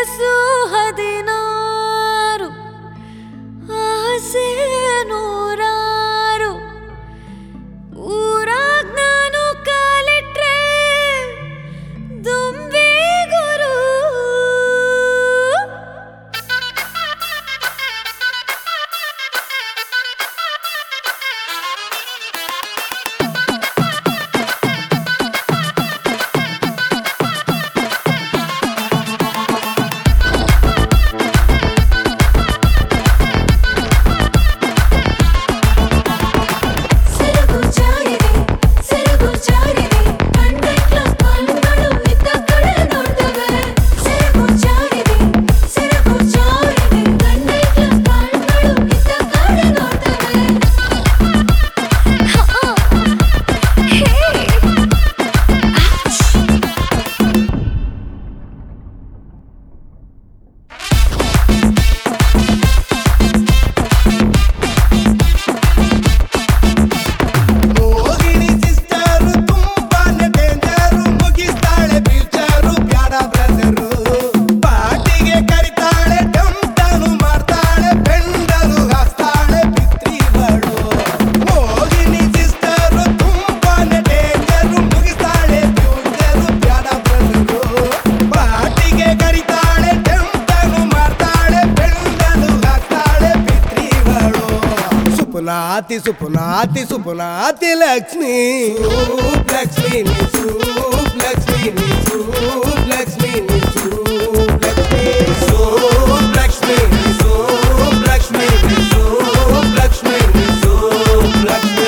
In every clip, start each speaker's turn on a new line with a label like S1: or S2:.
S1: ವಯಸ್ಸು 16 ಆಸೆ ನೂರಾರು ಊರಾಗ್ ನಾನು ಕಾಲಿಟ್ರೆ ದುಂಬಿ ಗುರು
S2: ಸುಪುನಾತಿ ಸುಪುನಾತಿ ಸುಪುನಾತಿ ಲಕ್ಷ್ಮೀ ಲಕ್ಷ್ಮೀ ಲಕ್ಷ್ಮೀ ಲಕ್ಷ್ಮೀ ಲಕ್ಷ್ಮೀ ಲಕ್ಷ್ಮೀ ಲಕ್ಷ್ಮೀ ಲಕ್ಷ್ಮೀ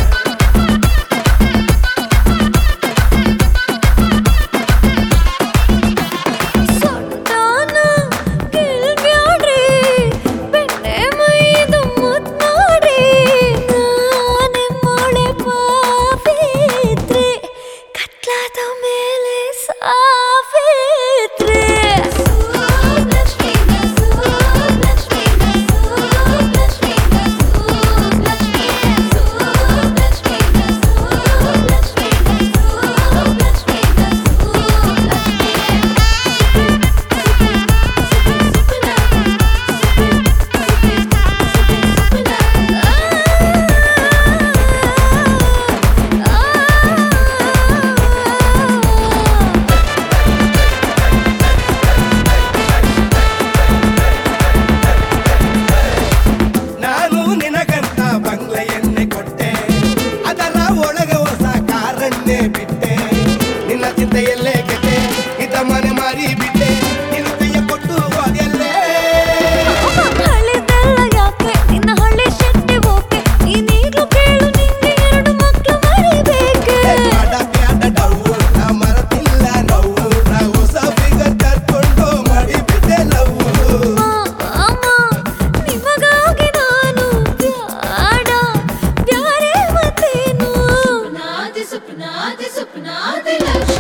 S2: ಬಿಟ್ಟೆ ನಿನ್ನ ಚಿಂತೆಯಲ್ಲೇ ಕೆಟ್ಟೆ ಇದ್ದ ಮನೆ ಮಾರಿ ಬಿಟ್ಟೆ ನಿನ್ನ ಕೈಯ ಕೊಟ್ಟು ಹೋದೆಲ್ಲೇ
S1: ಹಳೆದಲ್ಲ ಯಾಕೆ ನಿನ್ನ ಹಳೆ ಶೆಟ್ಟಿ ಓಕೆ ನೀನೀಗ್ಲೂ ಕೇಳು ನಿಂಗೆ 2 ಮಕ್ಕಳು ಮರಿಬೇಕೆ
S2: ಬ್ಯಾಡ ಡೌ ನಾ ಮರತಿಲ್ಲ ನೋವು ನಾ ಹೊಸ ಫಿಗರ್ ಕರ್ಕೊಂಡು ಮಾಡಿಬಿಟ್ಟೆ ಲವ್
S1: ಅಮ್ಮ ನಿಮಗಾಗಿ ನಾನು ಬ್ಯಾಡ ಬ್ಯಾರೆ ಮತ್ತೇನು
S3: ಸುಪ್ನಾದಿ ಲಕ್ಷ್ಮಿ